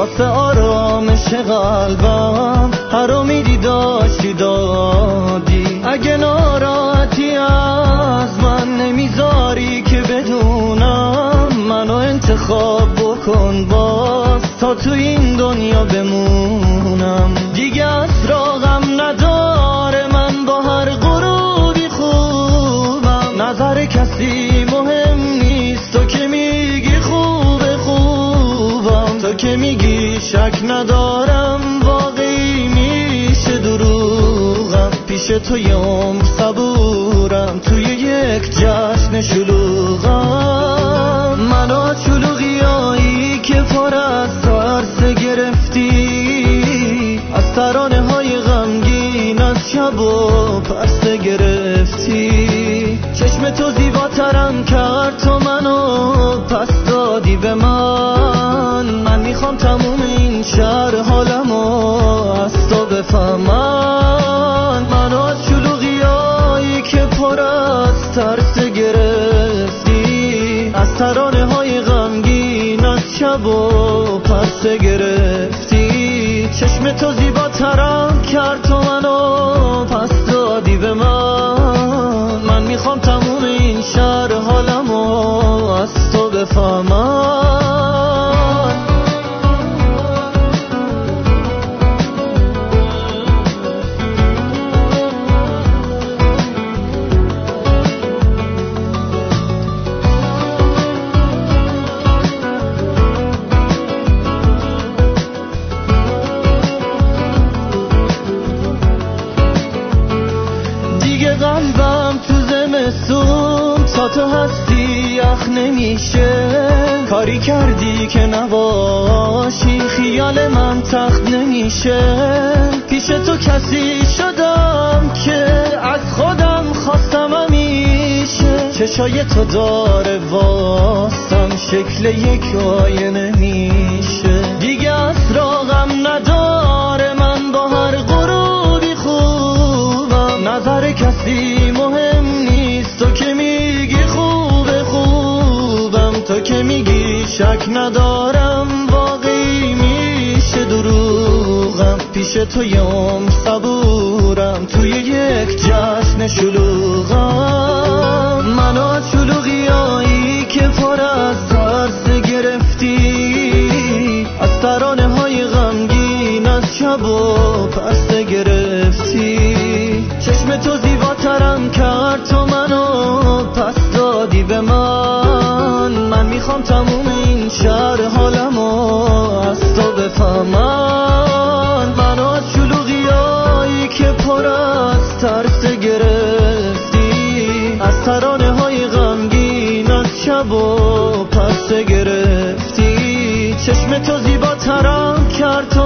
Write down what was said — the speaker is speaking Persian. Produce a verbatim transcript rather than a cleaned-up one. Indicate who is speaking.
Speaker 1: واسه آرامش قلبم هر امیدی داشتی دادی. اگه ناراحتی از من نمیذاری که بدونم، منو انتخاب بکن باز تا تو این دنیا بمونم. دیگه اسراغم نداره، من با هر غروبی خوبم. نظر کسی مهم نیست، تو که میگی خوبه خوبم. تو که میگی شک ندارم واقعی میشه دروغم. پیش تو یه عمر صبورم، توی یک جشن شلوغم. منو از شلوغیایی که پر از ترس گرفتی، از ترانه های غمگین از شب و پرسه گرفتی. چشم تو زیباترم کرد، تو منو پس دادی به من. من میخوام تموم این شهر حالمو از تو بفهمن. منو از شلوغیایی که پر از ترس گرفتی، از ترانه های غمگین از شب و پرسه گرفتی. چشم تو زیباترم کرد، تو منو پس دادی به من. من میخوام تموم این شهر حالمو از تو بفهمم. قلبم تو زمستون تا تو هستی یخ نمیشه. کاری کردی که نباشی، خیال من تخت نمیشه. پیش تو کسی شدم که از خودم خواستم همیشه. چشای تو داره واسم شکل یک آینه میشه. دیگه اسراغم نداره، من با هر غروبی خوبم. نظر کسی مهم نیست، تو که میگی خوبه خوبم. تو که میگی شک ندارم واقعی میشه دروغم. پیش تو یه عمر صبورم، توی یک جشن شلوغم. منو از شلوغیایی که پر از ترس گرفتی، از ترانه های غمگین از شب و پرسه گرفتی. چشم تو زیباترم کرد، تو منو پس دادی به من. من میخوام تموم این شهر حالمو از تو بفهمن. منو از شلوغیایی که پر از ترس گرفتی، از ترانه های غمگین از شب و پرسه گرفتی. چشم تو زیباترم کرد، تو